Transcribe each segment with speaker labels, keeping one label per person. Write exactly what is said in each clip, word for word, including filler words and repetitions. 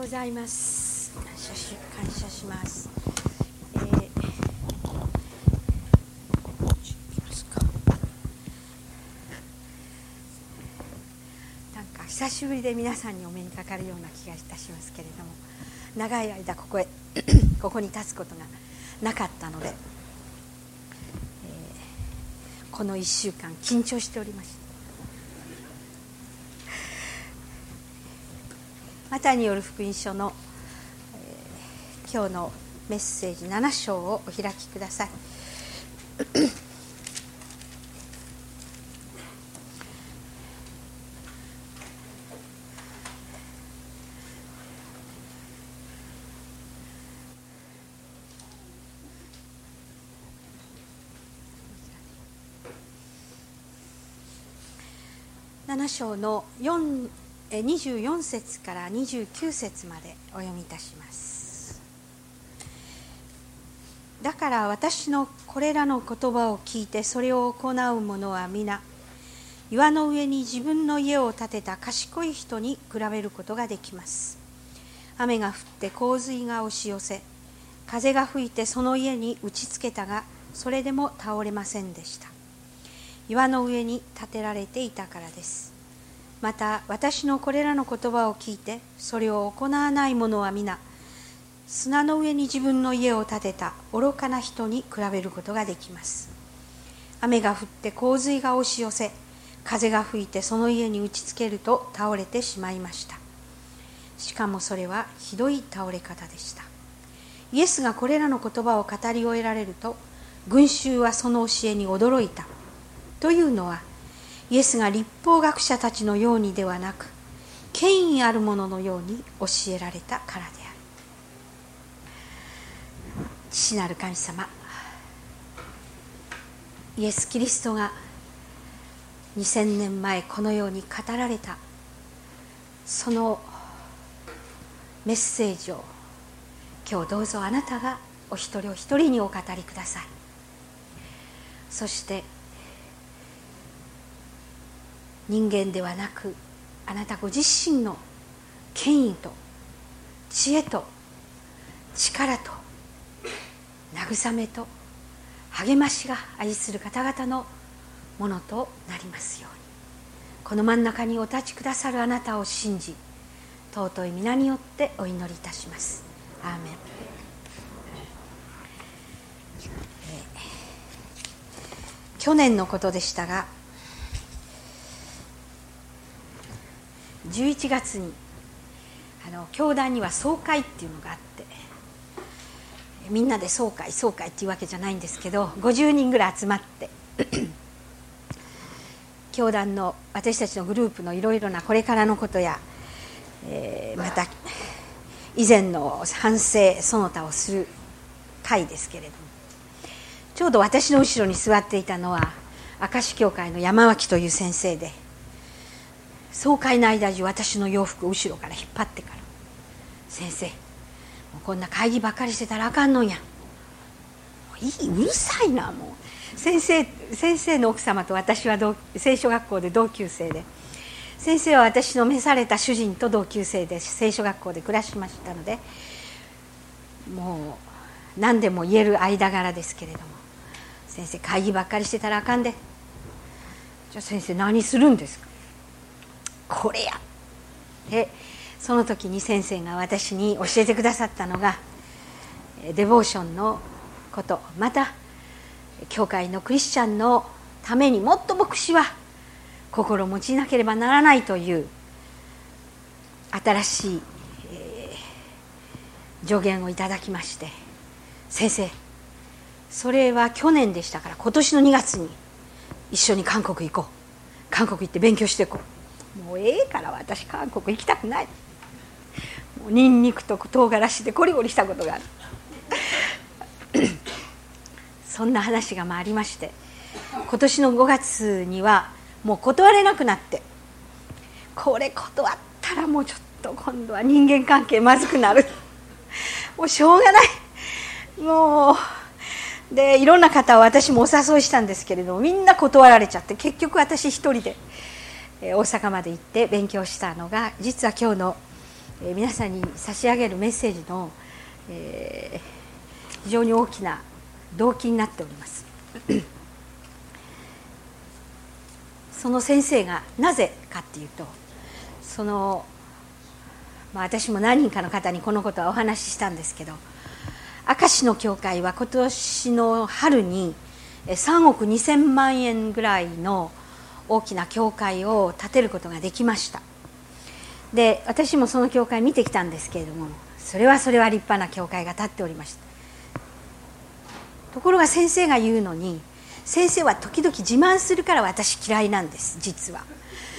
Speaker 1: ございます。感謝し、感謝します。えー、いきますか。なんか久しぶりで皆さんにお目にかかるような気がいたしますけれども、長い間ここへここに立つことがなかったので、えー、このいっしゅうかん緊張しておりました。マタイによる福音書の、えー、今日のメッセージなな章をお開きください。なな章のよんにじゅうよん節からにじゅうきゅう節までお読みいたします。だから私のこれらの言葉を聞いてそれを行う者は皆、岩の上に自分の家を建てた賢い人に比べることができます。雨が降って洪水が押し寄せ、風が吹いてその家に打ちつけたが、それでも倒れませんでした。岩の上に建てられていたからです。また私のこれらの言葉を聞いてそれを行わない者は皆、砂の上に自分の家を建てた愚かな人に比べることができます。雨が降って洪水が押し寄せ、風が吹いてその家に打ちつけると倒れてしまいました。しかもそれはひどい倒れ方でした。イエスがこれらの言葉を語り終えられると、群衆はその教えに驚いた。というのは、イエスが律法学者たちのようにではなく、権威ある者のように教えられたからである。父なる神様、イエス・キリストがにせんねんまえこのように語られたそのメッセージを今日どうぞあなたがお一人お一人にお語りください。そして人間ではなく、あなたご自身の権威と知恵と力と慰めと励ましが愛する方々のものとなりますように。この真ん中にお立ちくださるあなたを信じ、尊い皆によってお祈りいたします。アーメン。えー、去年のことでしたが、じゅういちがつにあの教団には総会っていうのがあって、みんなで総会総会っていうわけじゃないんですけど、ごじゅうにんぐらい集まって教団の私たちのグループのいろいろなこれからのことや、えー、また以前の反省その他をする会ですけれども、ちょうど私の後ろに座っていたのは明石教会の山脇という先生で、総会の間中私の洋服を後ろから引っ張ってから、先生もうこんな会議ばっかりしてたらあかんのんや、もういいうるさいな、もう先生先生の奥様と私は同聖書学校で同級生で、先生は私の召された主人と同級生で聖書学校で暮らしましたので、もう何でも言える間柄ですけれども、先生会議ばっかりしてたらあかんで、じゃあ先生何するんですか、これやで、その時に先生が私に教えてくださったのがデボーションのこと、また教会のクリスチャンのためにもっと牧師は心を持ちなければならないという新しい、えー、助言をいただきまして、先生それは去年でしたから、今年のにがつに一緒に韓国行こう、韓国行って勉強していこう、もうええから私韓国行きたくない、もうニンニクと唐辛子でゴリゴリしたことがあるそんな話がまあありまして、今年のごがつにはもう断れなくなって、これ断ったらもうちょっと今度は人間関係まずくなるもうしょうがない、もうでいろんな方を私もお誘いしたんですけれども、みんな断られちゃって、結局私一人で大阪まで行って勉強したのが、実は今日のえー、皆さんに差し上げるメッセージの、えー、非常に大きな動機になっておりますその先生がなぜかっていうと、その、まあ、私も何人かの方にこのことはお話ししたんですけど、明石の教会は今年の春にさんおくにせんまんえんぐらいの大きな教会を建てることができました。で、私もその教会見てきたんですけれども、それはそれは立派な教会が建っておりました。ところが先生が言うのに、先生は時々自慢するから私嫌いなんです。実は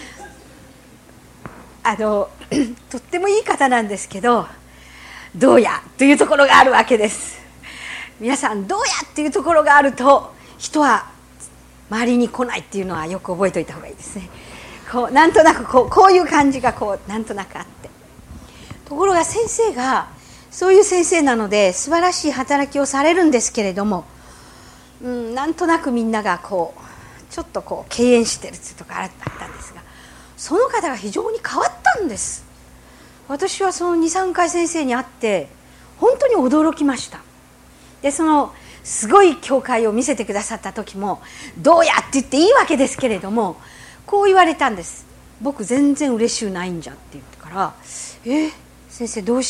Speaker 1: あのとってもいい方なんですけど、どうやというところがあるわけです。皆さん、どうやっていうところがあると人は周りに来ないっていうのはよく覚えておいた方がいいですね。こうなんとなくこう、こういう感じがこうなんとなくあって、ところが先生がそういう先生なので素晴らしい働きをされるんですけれども、うん、なんとなくみんながこうちょっとこう敬遠してるっていうところがあったんですが、その方が非常に変わったんです。私はその にさんかい先生に会って本当に驚きました。で、そのすごい教会を見せてくださった時も、どうやって言っていいわけですけれども、こう言われたんです。僕全然嬉しゅうないんじゃって言ってから、え先生どうして？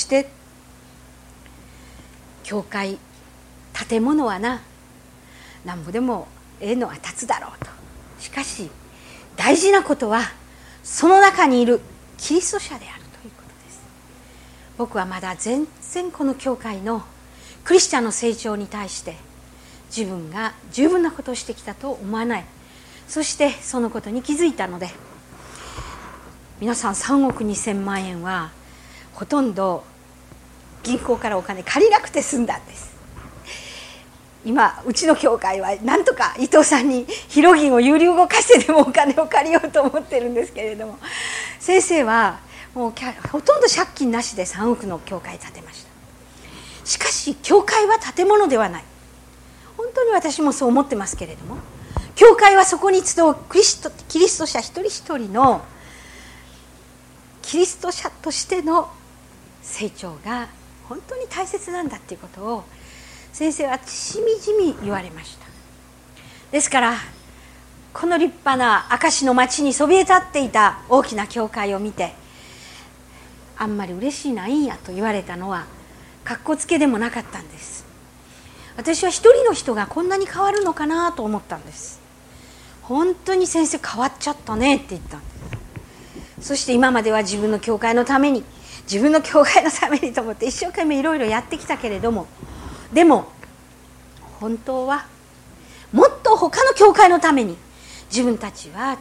Speaker 1: 教会建物はな、なんぼでもええのは建つだろうと。しかし大事なことはその中にいるキリスト者であるということです。僕はまだ全然この教会のクリスチャンの成長に対して自分が十分なことをしてきたと思わない。そしてそのことに気づいたので、皆さんさんおくにせんまんえんはほとんど銀行からお金借りなくて済んだんです。今うちの教会はなんとか伊藤さんに広銀を有料動かしてでもお金を借りようと思ってるんですけれども、先生はもうほとんど借金なしでさんおくの教会建てました。しかし教会は建物ではない。本当に私もそう思ってますけれども、教会はそこに集うクリスト、キリスト者一人一人のキリスト者としての成長が本当に大切なんだっていうことを先生はしみじみ言われました。ですからこの立派な明石の町にそびえ立っていた大きな教会を見て、あんまり嬉しいないんやと言われたのはかっこつけでもなかったんです。私は一人の人がこんなに変わるのかなと思ったんです。本当に先生変わっちゃったねって言ったんです。そして今までは自分の教会のために自分の教会のためにと思って一生懸命いろいろやってきたけれども、でも本当はもっと他の教会のために自分たちは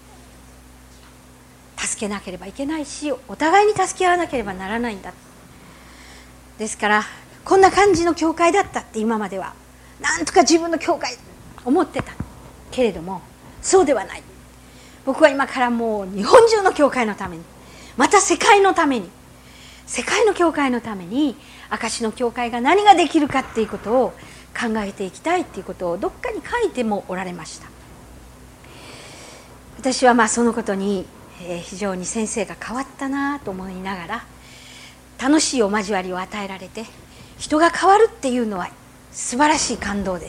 Speaker 1: 助けなければいけないし、お互いに助け合わなければならないんだ。ですからこんな感じの教会だったって今まではなんとか自分の教会思ってたけれども、そうではない。僕は今からもう日本中の教会のために、また世界のために、世界の教会のために明石の教会が何ができるかっていうことを考えていきたいっていうことをどっかに書いてもおられました。私はまあそのことに非常に先生が変わったなと思いながら、楽しいお交わりを与えられて人が変わるっていうのは素晴らしい感動です。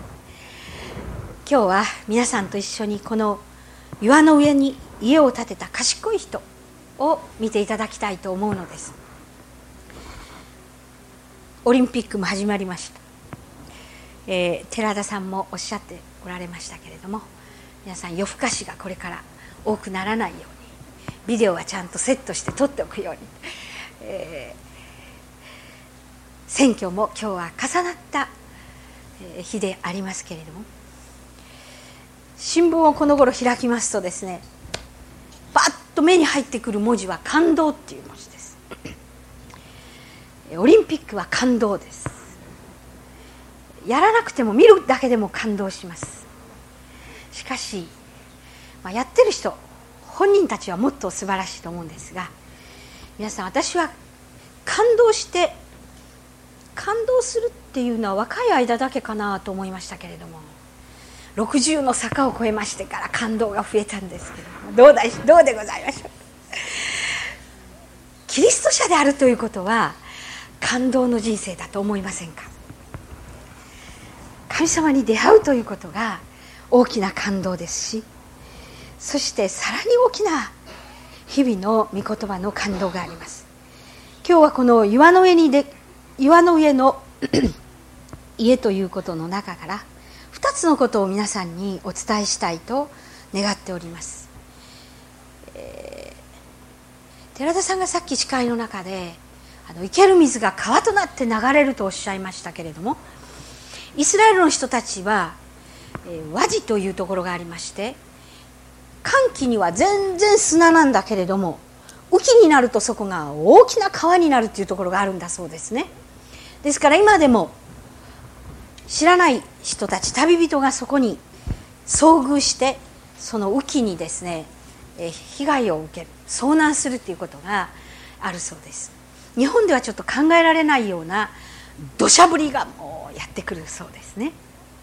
Speaker 1: 今日は皆さんと一緒にこの岩の上に家を建てた賢い人を見ていただきたいと思うのです。オリンピックも始まりました、えー、寺田さんもおっしゃっておられましたけれども、皆さん夜更かしがこれから多くならないようにビデオはちゃんとセットして撮っておくように、えー、選挙も今日は重なった日でありますけれども、新聞をこの頃開きますとですね、パッと目に入ってくる文字は感動っていう文字です。オリンピックは感動です。やらなくても見るだけでも感動します。しかし、まあ、やってる人本人たちはもっと素晴らしいと思うんですが、皆さん、私は感動して感動するっていうのは若い間だけかなと思いましたけれども、ろくじゅうの坂を越えましてから感動が増えたんですけども、どうだいどうでございましょう。 キリスト者であるということは感動の人生だと思いませんか？神様に出会うということが大きな感動ですし、そしてさらに大きな日々の御言葉の感動があります。今日はこの岩の上にで岩の上の家ということの中からふたつのことを皆さんにお伝えしたいと願っております。えー、寺田さんがさっき司会の中であの生ける水が川となって流れるとおっしゃいましたけれども、イスラエルの人たちは、えー、ワジというところがありまして、乾季には全然砂なんだけれども雨季になるとそこが大きな川になるというところがあるんだそうですね。ですから今でも知らない人たち、旅人がそこに遭遇してその雨季にですね、えー、被害を受ける、遭難するということがあるそうです。日本ではちょっと考えられないような土砂降りがもうやってくるそうですね。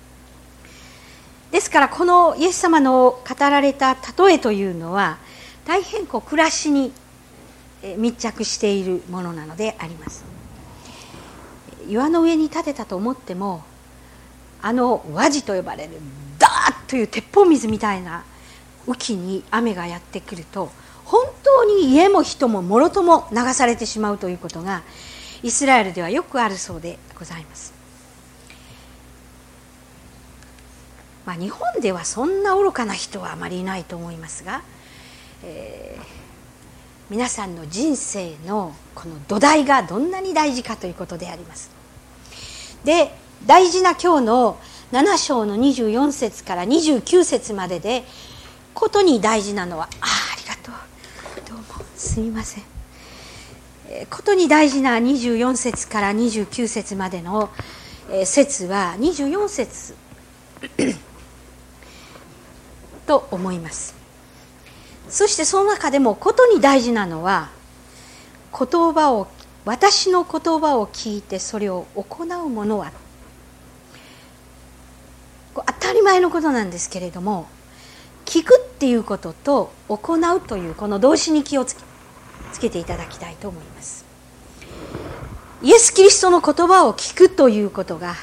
Speaker 1: ですからこのイエス様の語られた例えというのは大変こう暮らしに密着しているものなのであります。岩の上に建てたと思っても、あの和地と呼ばれるダーッという鉄砲水みたいな雨季に雨がやってくると、本当に家も人ももろとも流されてしまうということがイスラエルではよくあるそうでございます。まあ、日本ではそんな愚かな人はあまりいないと思いますが、えー、皆さんの人生のこの土台がどんなに大事かということであります。で、大事な今日のなな章のにじゅうよん節からにじゅうきゅう節まででことに大事なのは、ああ、ありがとう、どうもすみません、えー、ことに大事なにじゅうよん節からにじゅうきゅう節までの、えー、節はにじゅうよん節と思います。そしてその中でもことに大事なのは、言葉を私の言葉を聞いてそれを行う者は、当たり前のことなんですけれども、聞くっていうことと行うというこの動詞に気をつけ、つけていただきたいと思います。イエス・キリストの言葉を聞くということが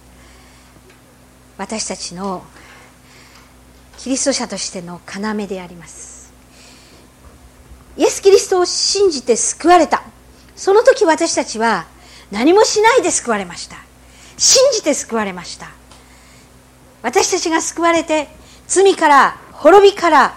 Speaker 1: 私たちのキリスト者としての要であります。イエス・キリストを信じて救われた、その時私たちは何もしないで救われました。信じて救われました。私たちが救われて罪から滅びから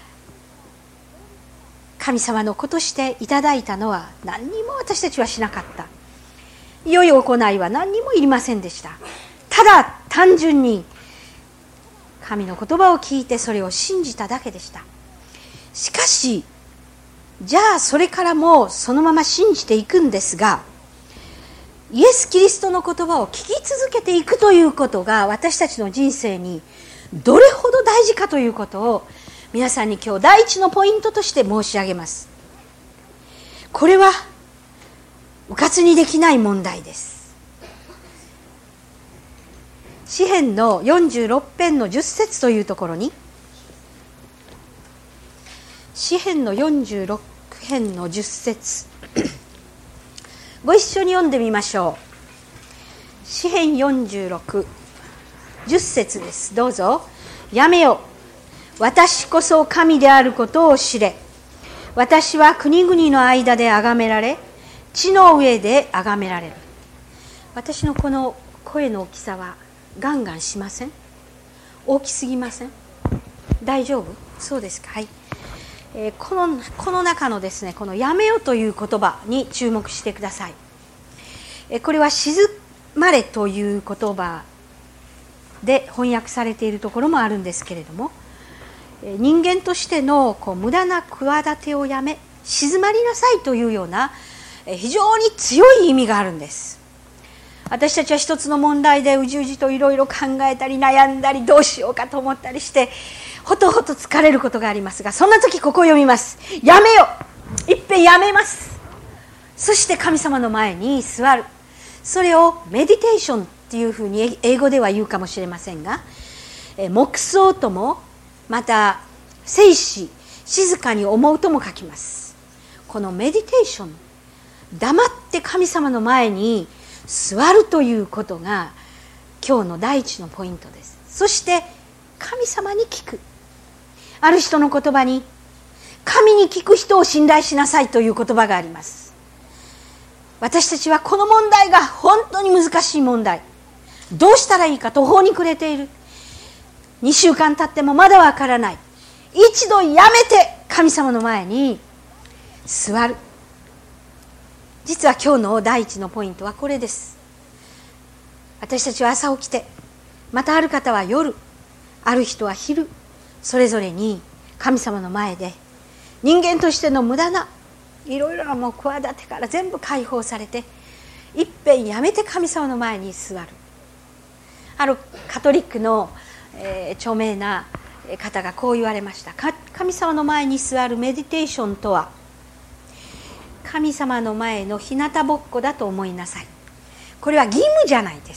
Speaker 1: 神様の子としていただいたのは何にも私たちはしなかった。良い行いは何にもいりませんでした。ただ単純に神の言葉を聞いてそれを信じただけでした。しかしじゃあそれからもそのまま信じていくんですが、イエス・キリストの言葉を聞き続けていくということが私たちの人生にどれほど大事かということを皆さんに今日第一のポイントとして申し上げます。これはうかつにできない問題です。詩編のよんじゅうろく編のじゅっ節というところに、詩編のよんじゅうろく編のじゅっ節ご一緒に読んでみましょう。詩編よんじゅうろく、じゅっ節です。どうぞ。やめよ、私こそ神であることを知れ。私は国々の間で崇められ、地の上で崇められる。私のこの声の大きさはガンガンしません？大きすぎません？大丈夫？そうですか。はい。えー、このこの中のですね、このやめよという言葉に注目してください。えー、これは静まれという言葉で翻訳されているところもあるんですけれども、えー、人間としてのこう無駄な企てをやめ静まりなさいというような、えー、非常に強い意味があるんです。私たちは一つの問題でうじうじといろいろ考えたり悩んだりどうしようかと思ったりしてほとほと疲れることがありますが、そんな時ここを読みます。やめよ、いっぺんやめます。そして神様の前に座る。それをメディテーションっていうふうに英語では言うかもしれませんが、黙想ともまた静止、静かに思うとも書きます。 このメディテーション、黙って神様の前に座るということが今日の第一のポイントです。そして神様に聞く。ある人の言葉に、神に聞く人を信頼しなさいという言葉があります。私たちはこの問題が本当に難しい問題、どうしたらいいか途方に暮れている。にしゅうかん経ってもまだわからない。一度やめて神様の前に座る。実は今日の第一のポイントはこれです。私たちは朝起きて、またある方は夜、ある人は昼、それぞれに神様の前で人間としての無駄ないろいろなもう企てから全部解放されて、いっぺんやめて神様の前に座る。あるカトリックの、えー、著名な方がこう言われました。神様の前に座るメディテーションとは、神様の前の日向ぼっこだと思いなさい。これは義務じゃないです。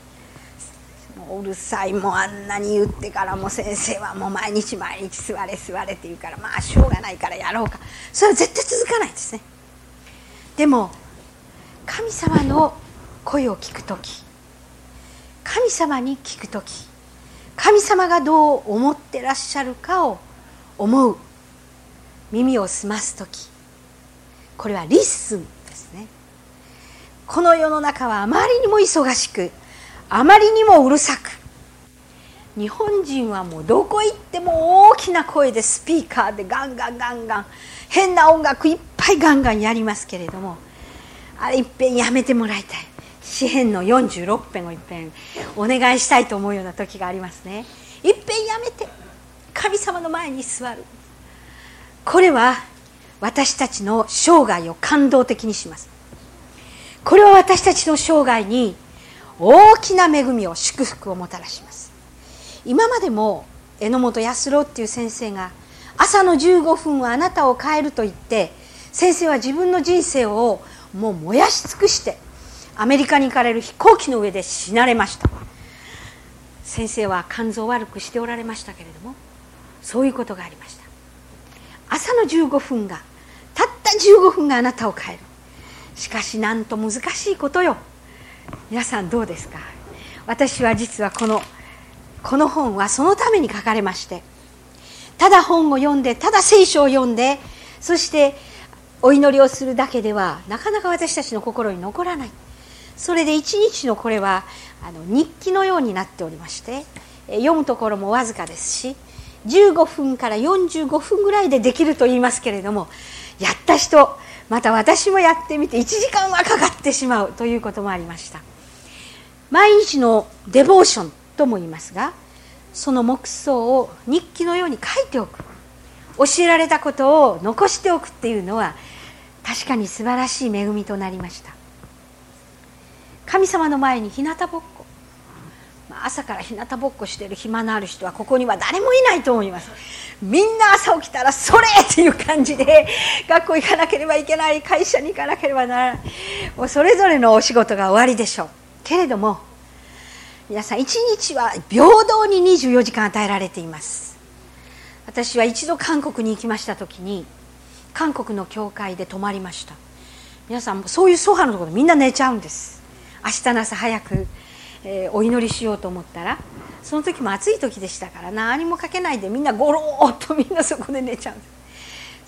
Speaker 1: もううるさい、もうあんなに言ってからも先生はもう毎日毎日座れ座れって言うから、まあしょうがないからやろうか、それは絶対続かないですね。でも神様の声を聞くとき、神様に聞くとき、神様がどう思ってらっしゃるかを思う、耳を澄ますとき、これはリッスンですね。この世の中はあまりにも忙しく、あまりにもうるさく、日本人はもうどこ行っても大きな声でスピーカーでガンガンガンガン変な音楽いっぱいガンガンやりますけれども、あれいっぺんやめてもらいたい。詩編のよんじゅうろっぺんをいっぺんお願いしたいと思うような時がありますね。いっぺんやめて神様の前に座る。これは私たちの生涯を感動的にします。これは私たちの生涯に大きな恵みを、祝福をもたらします。今までも榎本康郎っていう先生が、朝のじゅうごふんはあなたを変えると言って、先生は自分の人生をもう燃やし尽くしてアメリカに行かれる飛行機の上で死なれました。先生は肝臓を悪くしておられましたけれども、そういうことがありました。朝のじゅうごふんが、たったじゅうごふんがあなたを変える。しかしなんと難しいことよ。皆さんどうですか。私は実はこのこの本はそのために書かれまして、ただ本を読んで、ただ聖書を読んで、そしてお祈りをするだけではなかなか私たちの心に残らない。それで一日のこれはあの日記のようになっておりまして、読むところもわずかですし、じゅうごふんからよんじゅうごふんぐらいでできると言いますけれども、やった人、また私もやってみていちじかんはかかってしまうということもありました。毎日のデボーションとも言いますが、その黙想を日記のように書いておく、教えられたことを残しておくっていうのは確かに素晴らしい恵みとなりました。神様の前に日向ぼっこ、朝から日向ぼっこしている暇のある人はここには誰もいないと思います。みんな朝起きたらそれっていう感じで学校行かなければいけない、会社に行かなければならない、もうそれぞれのお仕事が終わりでしょうけれども、皆さん一日は平等ににじゅうよじかん与えられています。私は一度韓国に行きました時に、韓国の教会で泊まりました。皆さんもそういうソファのところでみんな寝ちゃうんです。明日の朝早く、えー、お祈りしようと思ったら、その時も暑い時でしたから何もかけないでみんなゴローっとみんなそこで寝ちゃうんです。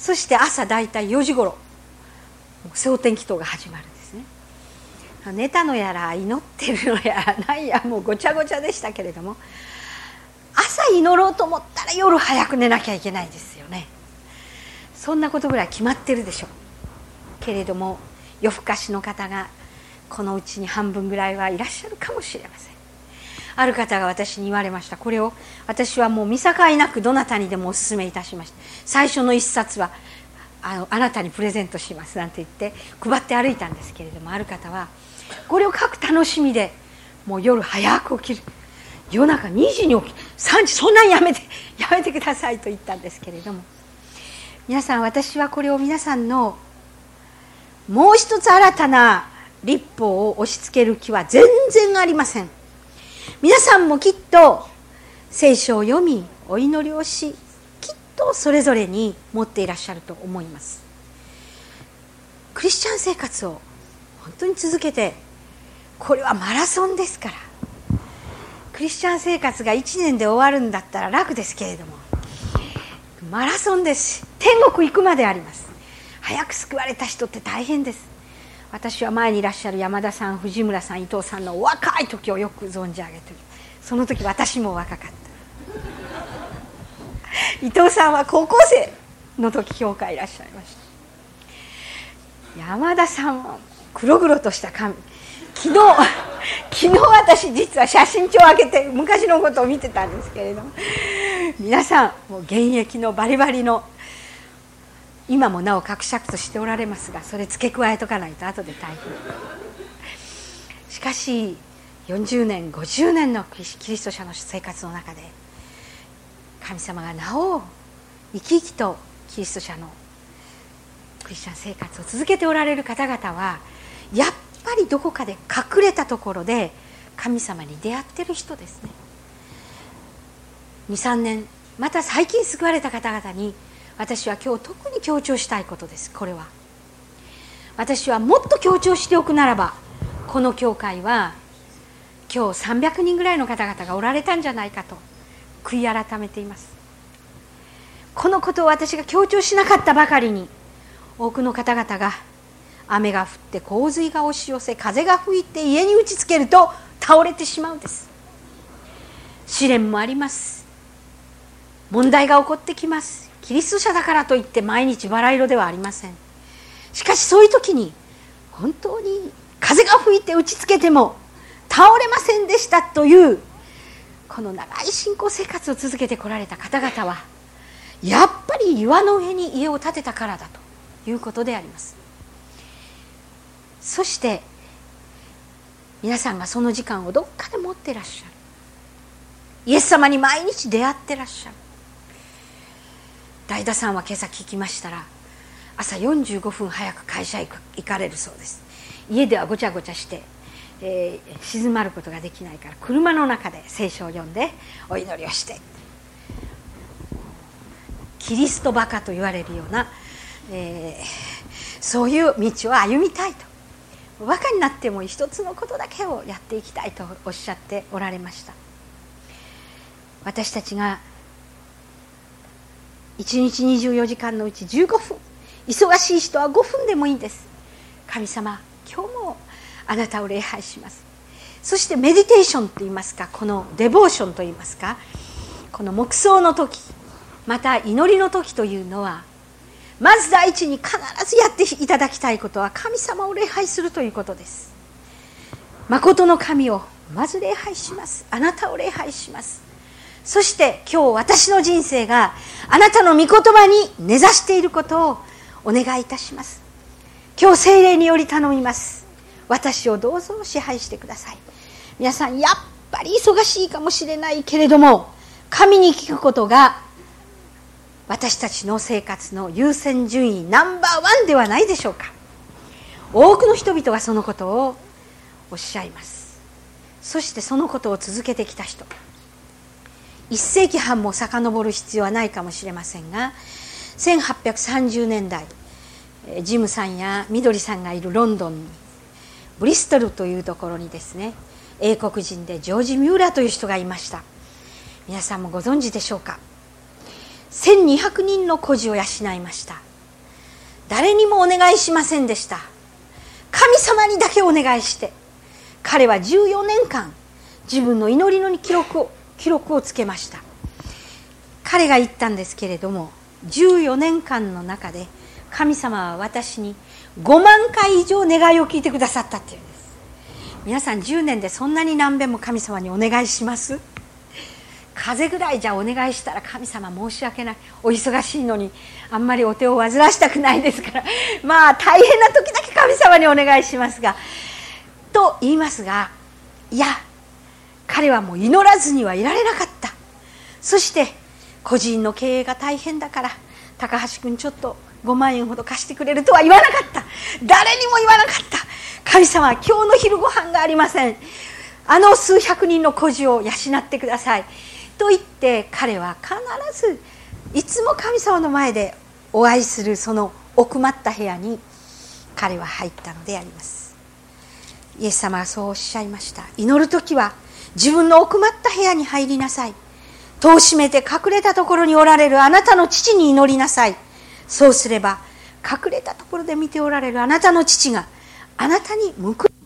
Speaker 1: そして朝だいたいよじごろ蒼天祈祷が始まるんですね。寝たのやら祈ってるのやらなんやもうごちゃごちゃでしたけれども、朝祈ろうと思ったら夜早く寝なきゃいけないですよね。そんなことぐらい決まってるでしょうけれども、夜更かしの方がこのうちに半分ぐらいはいらっしゃるかもしれません。ある方が私に言われました。これを私はもう見境なくどなたにでもお勧めいたしました。最初の一冊はあのあなたにプレゼントしますなんて言って配って歩いたんですけれども、ある方はこれを書く楽しみでもう夜早く起きる、夜中にじに起きる、さんじ、そんなんやめてやめてくださいと言ったんですけれども、皆さん、私はこれを皆さんのもう一つ新たな律法を押し付ける気は全然ありません。皆さんもきっと聖書を読みお祈りをし、きっとそれぞれに持っていらっしゃると思います。 クリスチャン生活を本当に続けて、これはマラソンですから、クリスチャン生活がいちねんで終わるんだったら楽ですけれども、マラソンです。天国行くまであります。早く救われた人って大変です。私は前にいらっしゃる山田さん、藤村さん、伊藤さんの若い時をよく存じ上げている。その時私も若かった伊藤さんは高校生の時教会いらっしゃいました。山田さんは黒々とした髪、昨日昨日私実は写真帳を開けて昔のことを見てたんですけれども、皆さんもう現役のバリバリの、今もなおかくしゃくとしておられますが、それ付け加えとかないと後で大変。しかしよんじゅうねんごじゅうねんのキリスト者の生活の中で、神様がなお生き生きとキリスト者のクリスチャン生活を続けておられる方々は、やっぱりどこかで隠れたところで神様に出会ってる人ですね。にさんねん、また最近救われた方々に私は今日特に強調したいことです。これは私はもっと強調しておくならば、この教会は今日さんびゃくにんぐらいの方々がおられたんじゃないかと悔い改めています。このことを私が強調しなかったばかりに、多くの方々が雨が降って洪水が押し寄せ、風が吹いて家に打ちつけると倒れてしまうんです。試練もあります。問題が起こってきます。キリスト者だからといって毎日バラ色ではありません。しかしそういう時に本当に風が吹いて打ちつけても倒れませんでしたという、この長い信仰生活を続けてこられた方々は、やっぱり岩の上に家を建てたからだということであります。そして皆さんがその時間をどっかで持ってらっしゃる、イエス様に毎日出会ってらっしゃる。大田さんは今朝聞きましたら、朝よんじゅうごふん早く会社へ行かれるそうです。家ではごちゃごちゃして、えー、静まることができないから、車の中で聖書を読んでお祈りをして、キリストバカと言われるような、えー、そういう道を歩みたいと、バカになっても一つのことだけをやっていきたいとおっしゃっておられました。私たちがいちにちにじゅうよじかんのうちじゅうごふん、忙しい人はごふんでもいいんです。神様、今日もあなたを礼拝します。そしてメディテーションといいますか、このデボーションといいますか、この黙想の時、また祈りの時というのは、まず第一に必ずやっていただきたいことは、神様を礼拝するということです。誠の神をまず礼拝します。あなたを礼拝します。そして今日私の人生があなたの御言葉に根ざしていることをお願いいたします。今日聖霊により頼みます。私をどうぞ支配してください。皆さん、やっぱり忙しいかもしれないけれども、神に聞くことが私たちの生活の優先順位ナンバーワンではないでしょうか。多くの人々がそのことをおっしゃいます。そしてそのことを続けてきた人、一世紀半も遡る必要はないかもしれませんが、せんはっぴゃくさんじゅうねんだい、ジムさんやみどりさんがいるロンドンに、ブリストルというところにですね、英国人でジョージ・ミューラーという人がいました。皆さんもご存知でしょうか。せんにひゃくにんの孤児を養いました。誰にもお願いしませんでした。神様にだけお願いして、彼はじゅうよねんかん自分の祈りの記録を記録をつけました。彼が言ったんですけれども、じゅうよねんかんの中で神様は私にごまんかい以上願いを聞いてくださったっていうんです。皆さん、じゅうねんでそんなに何遍も神様にお願いします？風邪ぐらいじゃお願いしたら、神様申し訳ない、お忙しいのにあんまりお手を煩わしたくないですから、まあ大変な時だけ神様にお願いしますがと言いますが、いや、彼はもう祈らずにはいられなかった。そして個人の経営が大変だから、高橋君ちょっとごまんえんほど貸してくれるとは言わなかった。誰にも言わなかった。神様、今日の昼ご飯がありません。あの数百人の孤児を養ってくださいと言って、彼は必ずいつも神様の前でお会いするその奥まった部屋に彼は入ったのであります。イエス様はそうおっしゃいました。祈るときは自分の奥まった部屋に入りなさい。戸を閉めて隠れたところにおられるあなたの父に祈りなさい。そうすれば隠れたところで見ておられるあなたの父があなたに報い。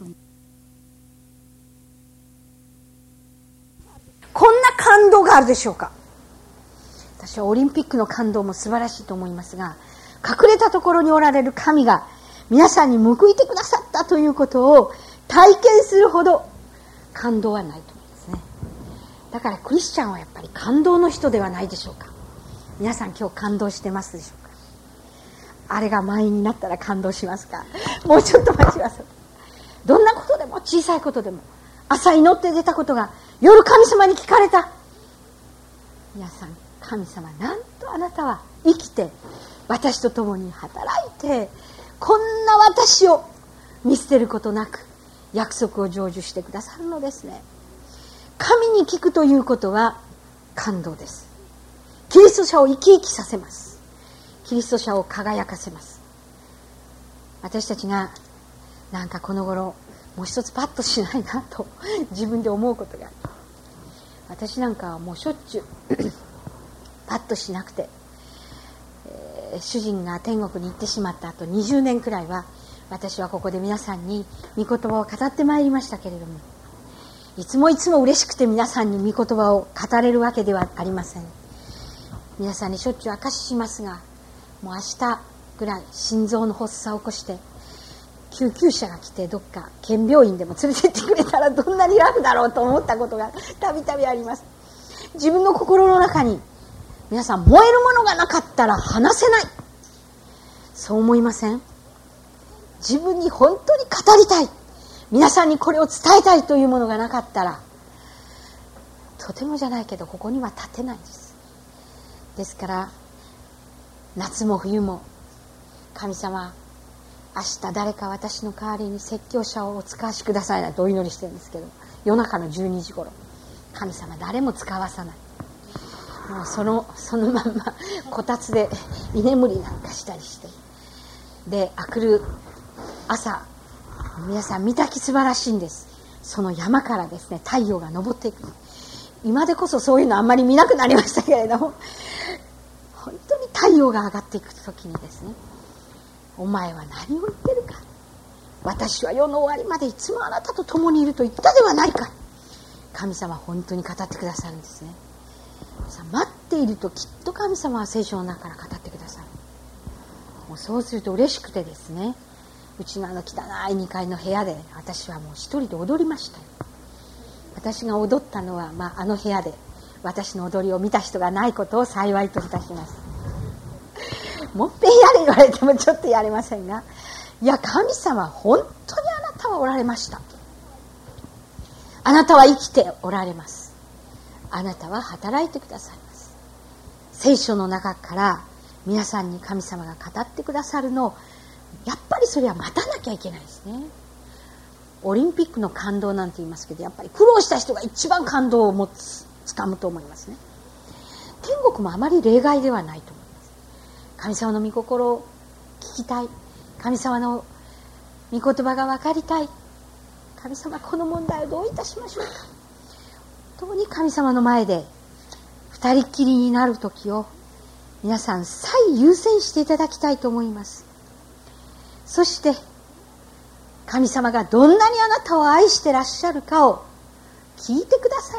Speaker 1: こんな感動があるでしょうか。私はオリンピックの感動も素晴らしいと思いますが、隠れたところにおられる神が皆さんに報いてくださったということを体験するほど感動はないと思いますね。だからクリスチャンはやっぱり感動の人ではないでしょうか。皆さん今日感動してますでしょうか。あれが満員になったら感動しますか。もうちょっと待ちます。どんなことでも、小さいことでも、朝祈って出たことが夜神様に聞かれた。皆さん、神様、なんとあなたは生きて私と共に働いてこんな私を見捨てることなく約束を成就してくださるのですね。神に聞くということは感動です。キリスト者を生き生きさせます。キリスト者を輝かせます。私たちがなんかこの頃もう一つパッとしないなと自分で思うことがある。私なんかはもうしょっちゅうパッとしなくて、えー、主人が天国に行ってしまった後にじゅうねんくらいは私はここで皆さんに御言葉を語ってまいりましたけれども、いつもいつも嬉しくて皆さんに御言葉を語れるわけではありません。皆さんにしょっちゅう証ししますが、もう明日ぐらい心臓の発作を起こして救急車が来てどっか県病院でも連れてってくれたらどんなに楽だろうと思ったことがたびたびあります。自分の心の中に皆さん、燃えるものがなかったら話せない、そう思いません？自分に本当に語りたい、皆さんにこれを伝えたいというものがなかったらとてもじゃないけどここには立てないです。ですから夏も冬も神様、明日誰か私の代わりに説教者をお使わしくださいなとお祈りしてるんですけど、夜中のじゅうにじ頃、神様誰も使わさない、もうそのそのまんまこたつで居眠りなんかしたりして、で明くる朝、皆さん見たき素晴らしいんです。その山からですね、太陽が昇っていく。今でこそそういうのあんまり見なくなりましたけれども、本当に太陽が上がっていく時にですね、お前は何を言ってるか、私は世の終わりまでいつもあなたと共にいると言ったではないか。神様は本当に語ってくださるんですね。待っているときっと神様は聖書の中から語ってくださる。もうそうすると嬉しくてですね、うちのあの汚いにかいの部屋で私はもう一人で踊りましたよ。私が踊ったのは、まあ、あの部屋で私の踊りを見た人がないことを幸いといたします。もっぺんやれ言われてもちょっとやれませんが、いや神様本当にあなたはおられました。あなたは生きておられます。あなたは働いてくださいます。聖書の中から皆さんに神様が語ってくださるのをやっぱりそれは待たなきゃいけないですね。オリンピックの感動なんて言いますけど、やっぱり苦労した人が一番感動を持つ掴むと思いますね。天国もあまり例外ではないと思います。神様の御心を聞きたい、神様の御言葉が分かりたい、神様この問題をどういたしましょうか。本当に神様の前で二人っきりになる時を皆さん最優先していただきたいと思います。そして神様がどんなにあなたを愛してらっしゃるかを聞いてくださ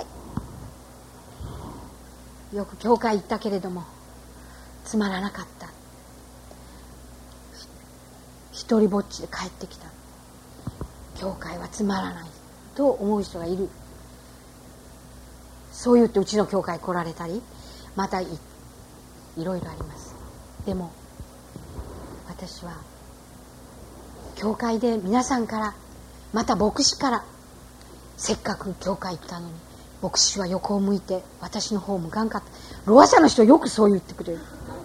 Speaker 1: い。よく教会行ったけれどもつまらなかった、一人ぼっちで帰ってきた、教会はつまらないと思う人がいる。そう言ってうちの教会来られたり、また い, いろいろあります。でも私は教会で皆さんから、また牧師から、せっかく教会行ったのに牧師は横を向いて私の方向かんかった。ろわ者の人よくそう言ってくれる。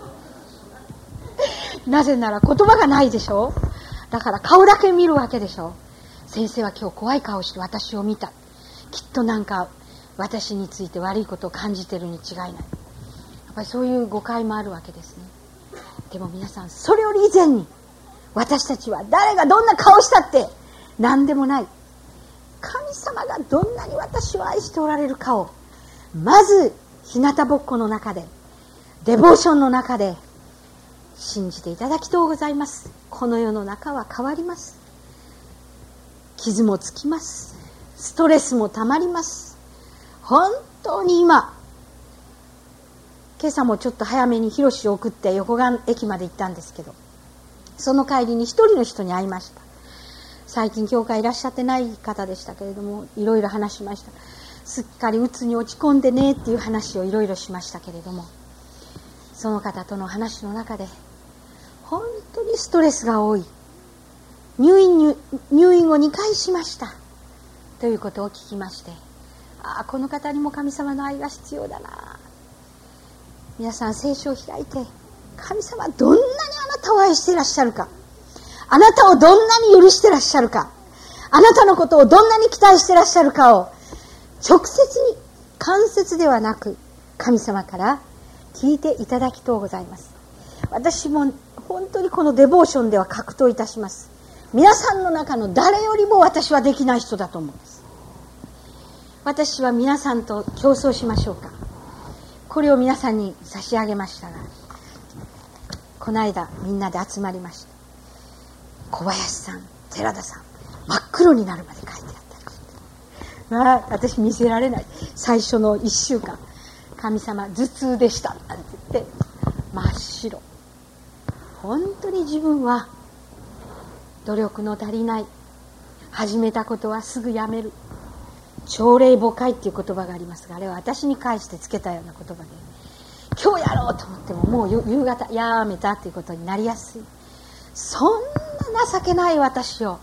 Speaker 1: なぜなら言葉がないでしょ。だから顔だけ見るわけでしょ。先生は今日怖い顔して私を見た、きっとなんか私について悪いことを感じてるに違いない。やっぱりそういう誤解もあるわけですね。でも皆さん、それより以前に私たちは誰がどんな顔したって何でもない。神様がどんなに私を愛しておられるかを、まず日向ぼっこの中で、デボーションの中で信じていただきとうございます。この世の中は変わります。傷もつきます。ストレスもたまります。本当に今、今朝もちょっと早めにヒロシを送って横岸駅まで行ったんですけど、その帰りに一人の人に会いました。最近教会いらっしゃってない方でしたけれども、いろいろ話しました。すっかり鬱に落ち込んでねっていう話をいろいろしましたけれども、その方との話の中で、本当にストレスが多い、入院に入院をにかいしましたということを聞きまして、ああ、この方にも神様の愛が必要だな。皆さん聖書を開いて、神様はどんなにあなたを愛していらっしゃるか、あなたをどんなに許していらっしゃるか、あなたのことをどんなに期待していらっしゃるかを直接に、間接ではなく神様から聞いていただきとうございます。私も本当にこのデボーションでは格闘いたします。皆さんの中の誰よりも私はできない人だと思うんです。私は皆さんと競争しましょうか。これを皆さんに差し上げましたが、この間みんなで集まりました。小林さん、寺田さん、真っ黒になるまで書いてあったりして、まあ、私見せられない。最初のいっしゅうかん、神様頭痛でしたなんて言って真っ白。本当に自分は努力の足りない、始めたことはすぐやめる、朝令暮改っていう言葉がありますが、あれは私に返してつけたような言葉で、今日やろうと思ってももう夕方やめたっていうことになりやすい。そんな情けない私を、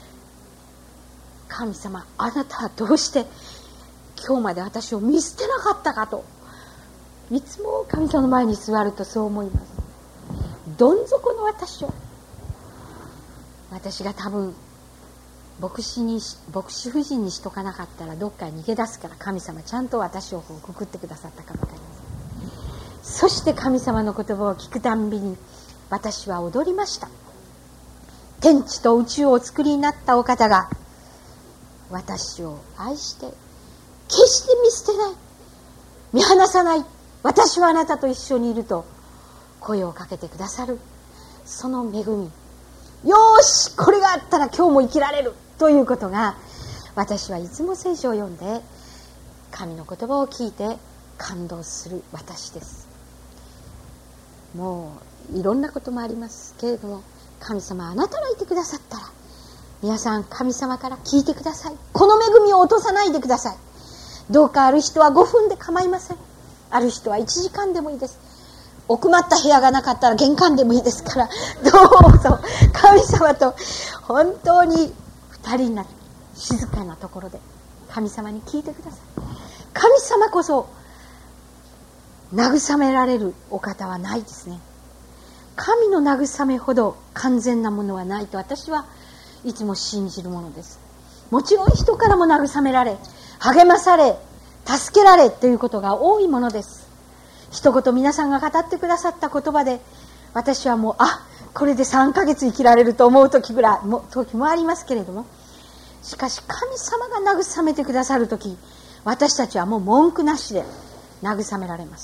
Speaker 1: 神様、あなたはどうして今日まで私を見捨てなかったかと、いつも神様の前に座るとそう思います。どん底の私を、私が多分牧師に牧師夫人にしとかなかったらどっかに逃げ出すから、神様ちゃんと私をくくってくださったかもわかりません。そして神様の言葉を聞くたんびに私は踊りました。天地と宇宙をお作りになったお方が私を愛して決して見捨てない、見放さない、私はあなたと一緒にいると声をかけてくださる、その恵み、よーしこれがあったら今日も生きられるということが、私はいつも聖書を読んで神の言葉を聞いて感動する私です。もういろんなこともありますけれども、神様あなたがいてくださったら、皆さん神様から聞いてください。この恵みを落とさないでください。どうかある人はごふんで構いません。ある人はいちじかんでもいいです。奥まった部屋がなかったら玄関でもいいですから、どうぞ神様と本当に二人になって静かなところで神様に聞いてください。神様こそ慰められるお方はないですね。神の慰めほど完全なものはないと私はいつも信じるものです。もちろん人からも慰められ、励まされ、助けられということが多いものです。一言皆さんが語ってくださった言葉で、私はもうあこれでさんかげつ生きられると思う時ぐらいも時もありますけれども、しかし神様が慰めてくださる時、私たちはもう文句なしで慰められます。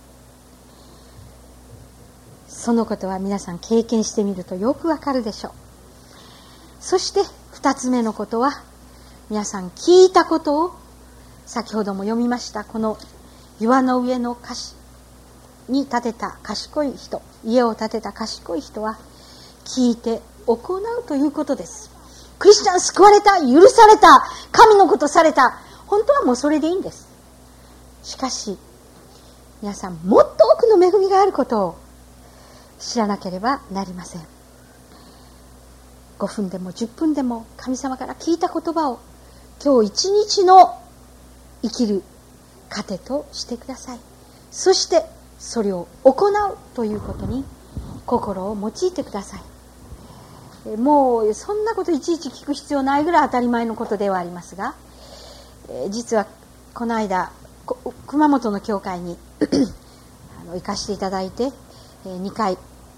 Speaker 1: そのことは皆さん経験してみるとよくわかるでしょう。そして二つ目のことは、皆さん聞いたことを、先ほども読みましたこの岩の上の菓子に建てた賢い人、家を建てた賢い人は聞いて行うということです。クリスチャン救われた、許された、神のことされた、本当はもうそれでいいんです。しかし皆さんもっと多くの恵みがあることを知らなければなりません。ごふんでもじゅっぷんでも神様から聞いた言葉を今日一日の生きる糧としてください。そしてそれを行うということに心を用いてください。もうそんなこといちいち聞く必要ないぐらい当たり前のことではありますが、実はこの間熊本の教会に行かせていただいて、にかい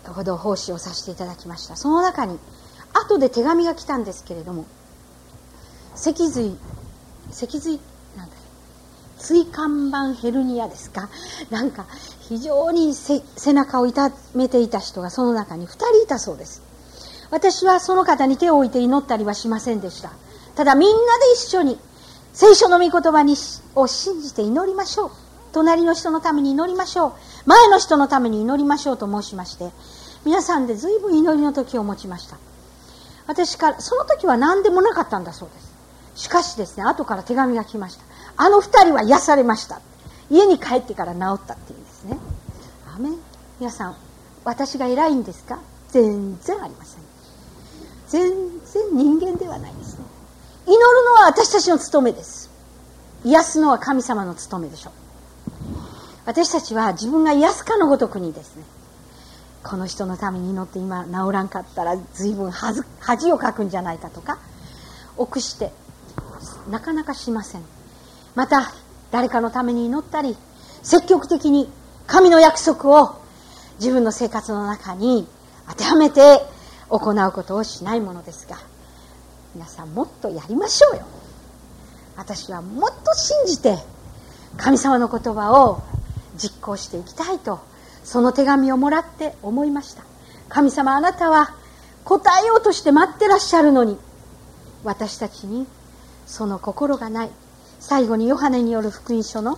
Speaker 1: ほど奉仕をさせていただきました。その中に後で手紙が来たんですけれども、脊髄脊髄なんだ椎間板ヘルニアですか、なんか非常に背中を痛めていた人がその中にふたりいたそうです。私はその方に手を置いて祈ったりはしませんでした。ただみんなで一緒に聖書の御言葉にを信じて祈りましょう、隣の人のために祈りましょう、前の人のために祈りましょうと申しまして、皆さんで随分祈りの時を持ちました。私からその時は何でもなかったんだそうです。しかしですね、後から手紙が来ました。あの二人は癒されました、家に帰ってから治ったっていうんですね。アメン。皆さん、私が偉いんですか？全然ありません。全然人間ではないですね。祈るのは私たちの務めです。癒すのは神様の務めでしょう。私たちは自分が癒すかのごとくにですね、この人のために祈って今治らんかったら随分恥ず恥をかくんじゃないかとか臆してなかなかしません。また誰かのために祈ったり、積極的に神の約束を自分の生活の中に当てはめて行うことをしないものですが、皆さんもっとやりましょうよ。私はもっと信じて神様の言葉を実行していきたいと、その手紙をもらって思いました。神様、あなたは答えようとして待ってらっしゃるのに、私たちにその心がない。最後にヨハネによる福音書の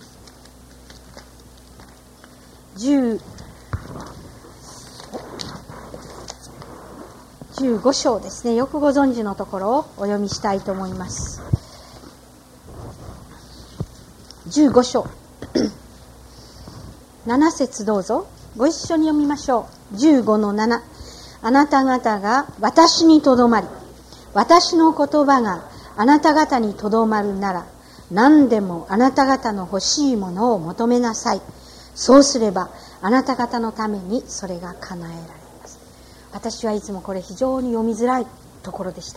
Speaker 1: じゅう、じゅうご章ですね。よくご存知のところをお読みしたいと思います。じゅうご章なな節どうぞご一緒に読みましょう。じゅうごのなな、あなた方が私にとどまり、私の言葉があなた方にとどまるなら、何でもあなた方の欲しいものを求めなさい。そうすればあなた方のためにそれが叶えられます。私はいつもこれ非常に読みづらいところでした。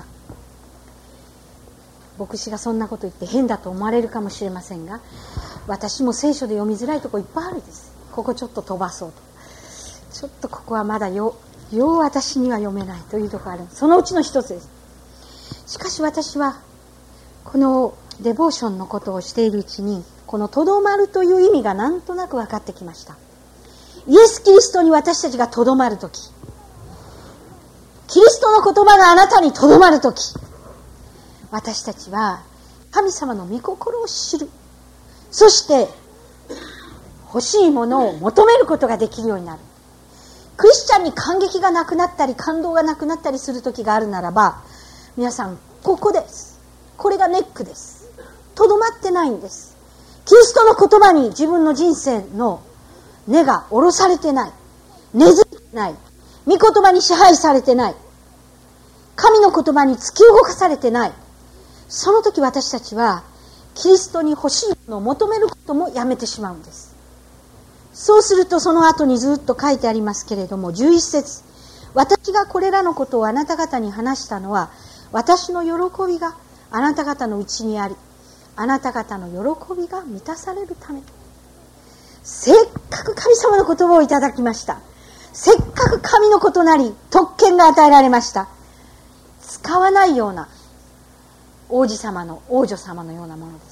Speaker 1: 牧師がそんなこと言って変だと思われるかもしれませんが、私も聖書で読みづらいところいっぱいあるんです。ここちょっと飛ばそうと、ちょっとここはまだよよう私には読めないというところがある。そのうちの一つです。しかし私はこのデボーションのことをしているうちに、このとどまるという意味がなんとなく分かってきました。イエス・キリストに私たちがとどまるとき、キリストの言葉があなたにとどまるとき、私たちは神様の御心を知る、そして欲しいものを求めることができるようになる。クリスチャンに感激がなくなったり感動がなくなったりする時があるならば、皆さんここです。これがネックです。とどまってないんです。キリストの言葉に自分の人生の根が下ろされてない、根付いてない、御言葉に支配されてない、神の言葉に突き動かされてない。その時私たちはキリストに欲しいものを求めることもやめてしまうんです。そうするとその後にずっと書いてありますけれども、じゅういち節、私がこれらのことをあなた方に話したのは、私の喜びがあなた方のうちにあり、あなた方の喜びが満たされるため。せっかく神様の言葉をいただきました。せっかく神のことなり特権が与えられました。使わないような王子様の王女様のようなものです。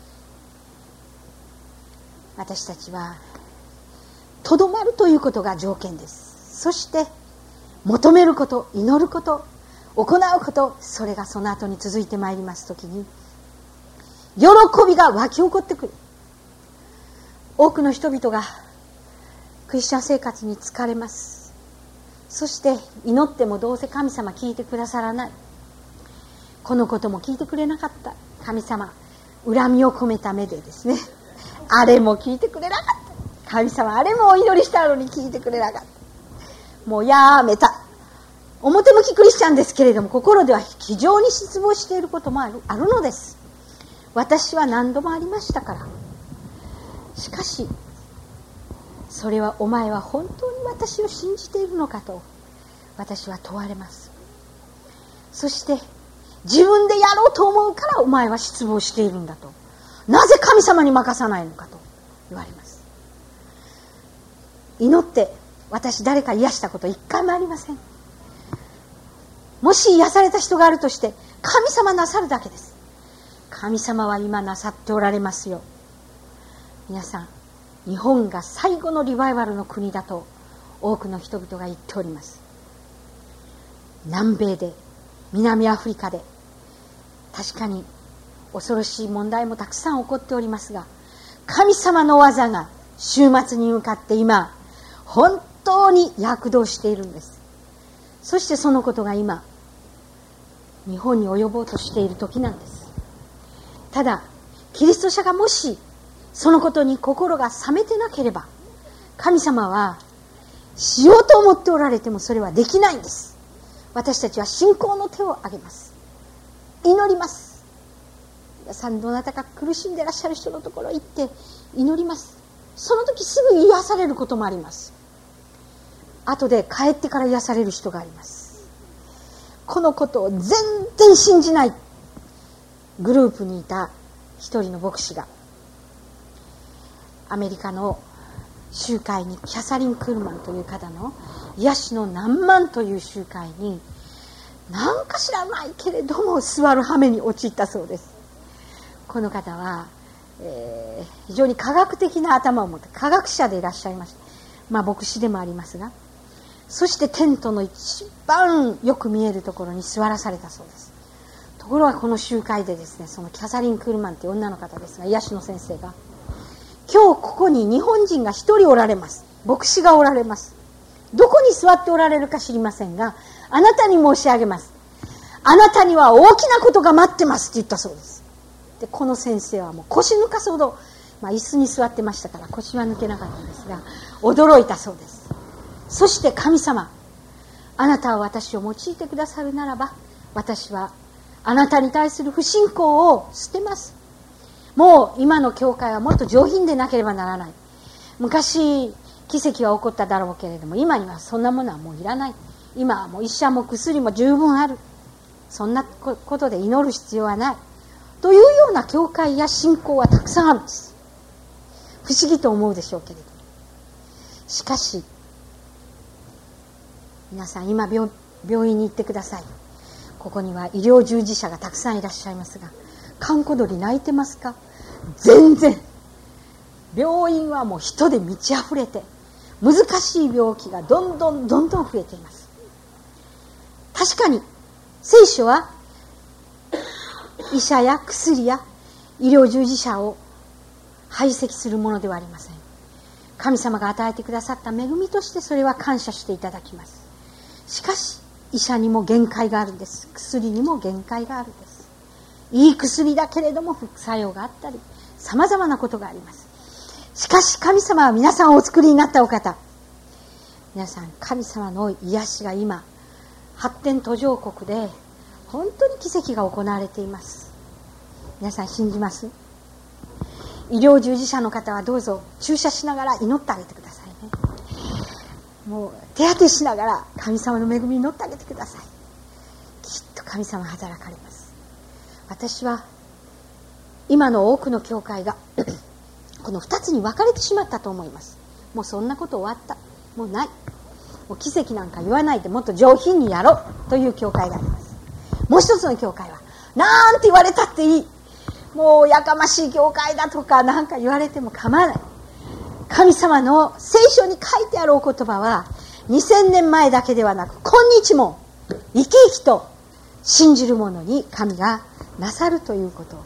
Speaker 1: 私たちはとどまるということが条件です。そして求めること、祈ること、行うこと、それがその後に続いてまいりますときに、喜びが湧き起こってくる。多くの人々がクリスチャン生活に疲れます。そして祈ってもどうせ神様聞いてくださらない、このことも聞いてくれなかった、神様恨みを込めた目でですね、あれも聞いてくれなかった、神様あれもお祈りしたのに聞いてくれなかった、もうやめた。表向きクリスチャンですけれども、心では非常に失望していることもある、あるのです。私は何度もありましたから。しかしそれはお前は本当に私を信じているのかと私は問われます。そして自分でやろうと思うからお前は失望しているんだと、なぜ神様に任さないのかと言われます。祈って私誰か癒したこと一回もありません。もし癒された人があるとして、神様なさるだけです。神様は今なさっておられますよ。皆さん、日本が最後のリバイバルの国だと多くの人々が言っております。南米で、南アフリカで、確かに恐ろしい問題もたくさん起こっておりますが、神様の技が終末に向かって今本当に躍動しているんです。そしてそのことが今日本に及ぼうとしている時なんです。ただキリスト者がもしそのことに心が冷めてなければ、神様はしようと思っておられてもそれはできないんです。私たちは信仰の手を挙げます。祈ります。皆さん、どなたか苦しんでいらっしゃる人のところへ行って祈ります。その時すぐ癒されることもあります。後で帰ってから癒される人があります。このことを全然信じないグループにいた一人の牧師が、アメリカの集会に、キャサリン・クールマンという方の癒しの何万という集会に、なんか知らないけれども座る羽目に陥ったそうです。この方は、えー、非常に科学的な頭を持って科学者でいらっしゃいました。まあ牧師でもありますが、そしてテントの一番よく見えるところに座らされたそうです。ところがこの集会でですね、そのキャサリン・クールマンという女の方ですが、癒しの先生が、今日ここに日本人が一人おられます。牧師がおられます。どこに座っておられるか知りませんが、あなたに申し上げます。あなたには大きなことが待ってますって言ったそうです。で、この先生はもう腰抜かすほど、まあ椅子に座ってましたから腰は抜けなかったんですが、驚いたそうです。そして神様、あなたは私を用いてくださるならば、私はあなたに対する不信仰を捨てます。もう今の教会はもっと上品でなければならない。昔奇跡は起こっただろうけれども、今にはそんなものはもういらない。今はもう医者も薬も十分ある。そんなことで祈る必要はないというような教会や信仰はたくさんあるんです。不思議と思うでしょうけれど、しかし皆さん、今 病, 病院に行ってください。ここには医療従事者がたくさんいらっしゃいますが、閑古鳥泣いてますか？全然。病院はもう人で満ち溢れて、難しい病気がどんどんどんどん増えています。確かに聖書は医者や薬や医療従事者を排斥するものではありません。神様が与えてくださった恵みとしてそれは感謝していただきます。しかし医者にも限界があるんです。薬にも限界があるんです。いい薬だけれども副作用があったり、さまざまなことがあります。しかし神様は皆さんをお作りになったお方。皆さん、神様の癒しが今発展途上国で本当に奇跡が行われています。皆さん信じます？医療従事者の方はどうぞ注射しながら祈ってあげてくださいね。もう手当てしながら神様の恵みに祈ってあげてください。きっと神様働かれます。私は今の多くの教会がこの二つに分かれてしまったと思います。もうそんなこと終わった、もうない、もう奇跡なんか言わないでもっと上品にやろうという教会があります。もう一つの教会はなんて言われたっていい、もうやかましい教会だとかなんか言われても構わない。神様の聖書に書いてあるお言葉はにせんねんまえだけではなく今日も生き生きと信じる者に神がなさるということを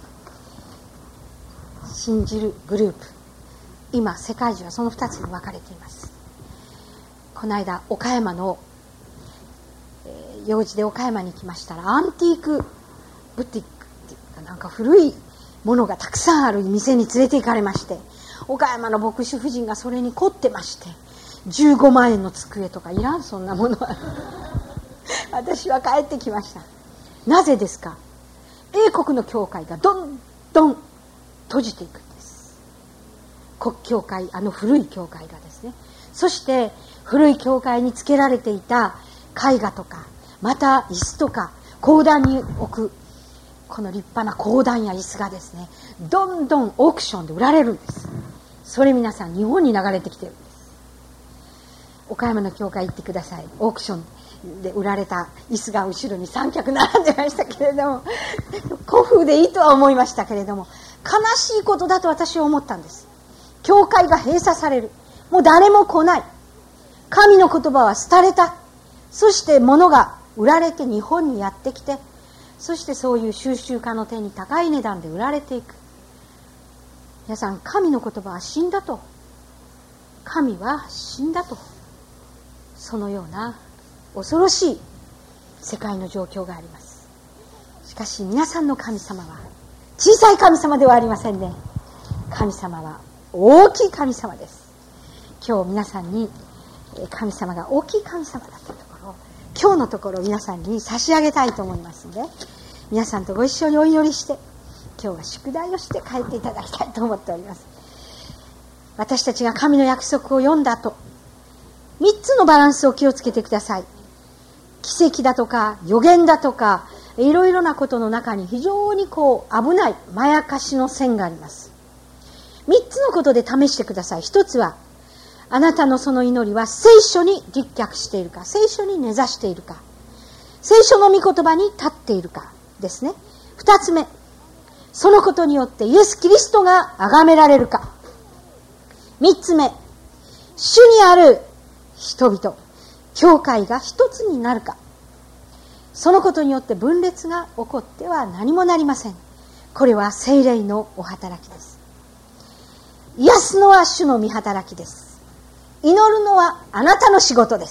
Speaker 1: 信じるグループ、今世界中はそのふたつに分かれています。この間岡山の、えー、用事で岡山に来ましたら、アンティークブティックっていうか、なんか古いものがたくさんある店に連れて行かれまして、岡山の牧師夫人がそれに凝ってまして、じゅうごまんえんの机とかいらん、そんなものは私は帰ってきました。なぜですか？英国の教会がどんどん閉じていくんです。国教会、あの古い教会がですね。そして古い教会につけられていた絵画とか、また椅子とか講談に置くこの立派な講談や椅子がですね、どんどんオークションで売られるんです。それ皆さん日本に流れてきてるんです。 岡山の教会行ってください。オークションで売られた椅子が後ろに三脚並んでましたけれども、古風でいいとは思いましたけれども、悲しいことだと私は思ったんです。教会が閉鎖される。もう誰も来ない。神の言葉は廃れた。そして物が売られて日本にやってきて、そしてそういう収集家の手に高い値段で売られていく。皆さん、神の言葉は死んだと。神は死んだと。そのような恐ろしい世界の状況があります。しかし皆さんの神様は小さい神様ではありませんね。神様は大きい神様です。今日皆さんに神様が大きい神様だというところを、今日のところ皆さんに差し上げたいと思いますので、皆さんとご一緒にお祈りして、今日は宿題をして帰っていただきたいと思っております。私たちが神の約束を読んだ後、三つのバランスを気をつけてください。奇跡だとか予言だとかいろいろなことの中に非常にこう危ないまやかしの線があります。三つのことで試してください。一つは、あなたのその祈りは聖書に立脚しているか、聖書に根ざしているか、聖書の御言葉に立っているかですね。二つ目、そのことによってイエス・キリストが崇められるか。三つ目、主にある人々、教会が一つになるか。そのことによって分裂が起こっては何もなりません。これは聖霊のお働きです。癒すのは主の御働きです。祈るのはあなたの仕事です。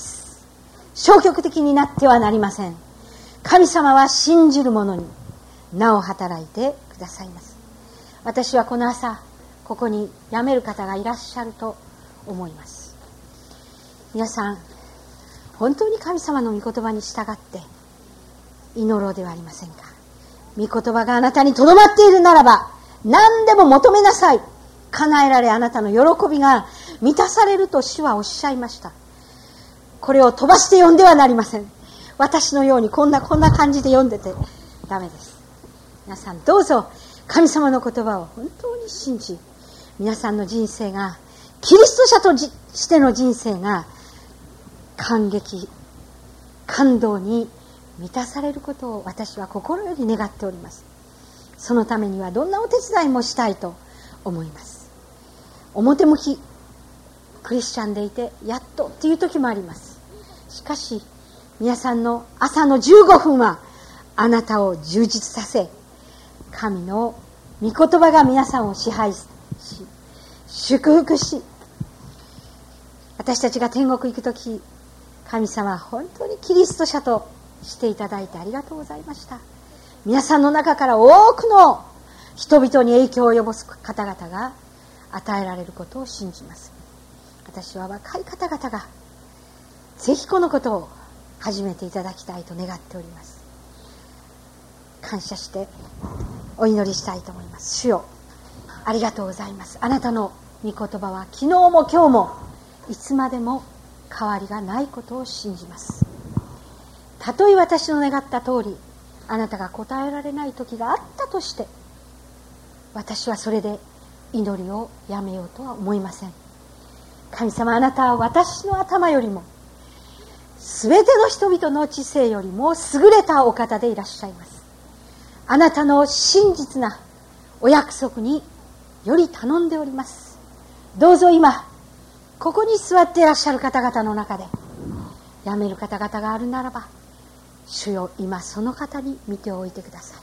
Speaker 1: 消極的になってはなりません。神様は信じる者になお働いてくださいます。私はこの朝ここに辞める方がいらっしゃると思います。皆さん、本当に神様の御言葉に従って祈ろうではありませんか。御言葉があなたにとどまっているならば、何でも求めなさい。叶えられ、あなたの喜びが満たされると主はおっしゃいました。これを飛ばして読んではなりません。私のようにこんなこんな感じで読んでてダメです。皆さん、どうぞ神様の言葉を本当に信じ、皆さんの人生がキリスト者としての人生が感激、感動に満たされることを私は心より願っております。そのためにはどんなお手伝いもしたいと思います。表向きクリスチャンでいてやっとっていう時もあります。しかし皆さんの朝のじゅうごふんはあなたを充実させ、神の御言葉が皆さんを支配し祝福し、私たちが天国行く時、神様は本当にキリスト者としていただいてありがとうございました。皆さんの中から多くの人々に影響を及ぼす方々が与えられることを信じます。私は若い方々がぜひこのことを始めていただきたいと願っております。感謝してお祈りしたいと思います。主よ、ありがとうございます。あなたの御言葉は昨日も今日もいつまでも変わりがないことを信じます。たとえ私の願った通りあなたが答えられない時があったとして、私はそれで祈りをやめようとは思いません。神様、あなたは私の頭よりもすべての人々の知性よりも優れたお方でいらっしゃいます。あなたの真実なお約束により頼んでおります。どうぞ今ここに座っていらっしゃる方々の中でやめる方々があるならば、主よ、今その方に見ておいてください。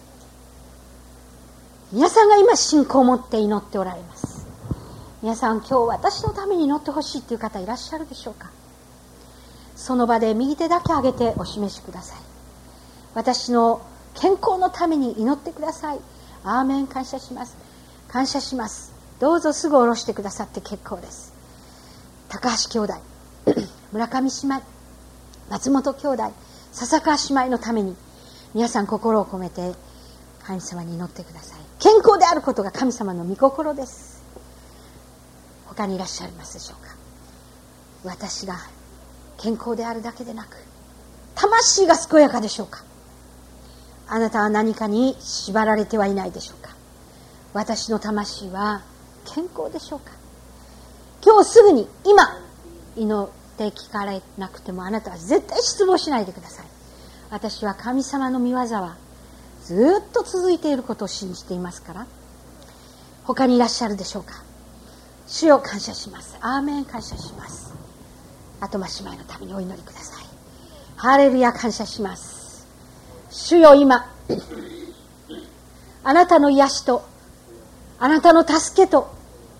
Speaker 1: 皆さんが今信仰を持って祈っておられます。皆さん、今日私のために祈ってほしいという方いらっしゃるでしょうか。その場で右手だけ上げてお示しください。私の健康のために祈ってください。アーメン。感謝します。感謝します。どうぞすぐ下ろしてくださって結構です。高橋兄弟村上姉妹、松本兄弟、笹川姉妹のために皆さん心を込めて神様に祈ってください。健康であることが神様の御心です。他にいらっしゃいますでしょうか。私が健康であるだけでなく魂が健やかでしょうか。あなたは何かに縛られてはいないでしょうか。私の魂は健康でしょうか。今日すぐに今祈って聞かれなくても、あなたは絶対失望しないでください。私は神様の御業はずっと続いていることを信じていますから。他にいらっしゃるでしょうか。主よ、感謝します。アーメン。感謝します。あとま姉妹のためにお祈りください。ハレルヤ。感謝します。主よ、今あなたの癒しとあなたの助けと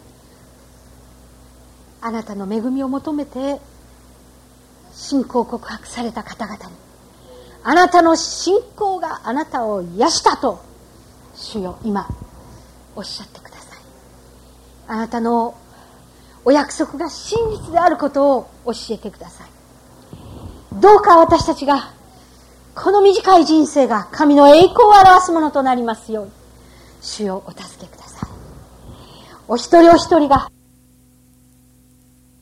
Speaker 1: あなたの恵みを求めて信仰告白された方々に、あなたの信仰があなたを癒したと主よ、今おっしゃってください。あなたのお約束が真実であることを教えてください。どうか私たちがこの短い人生が神の栄光を表すものとなりますように、主よ、お助けください。お一人お一人が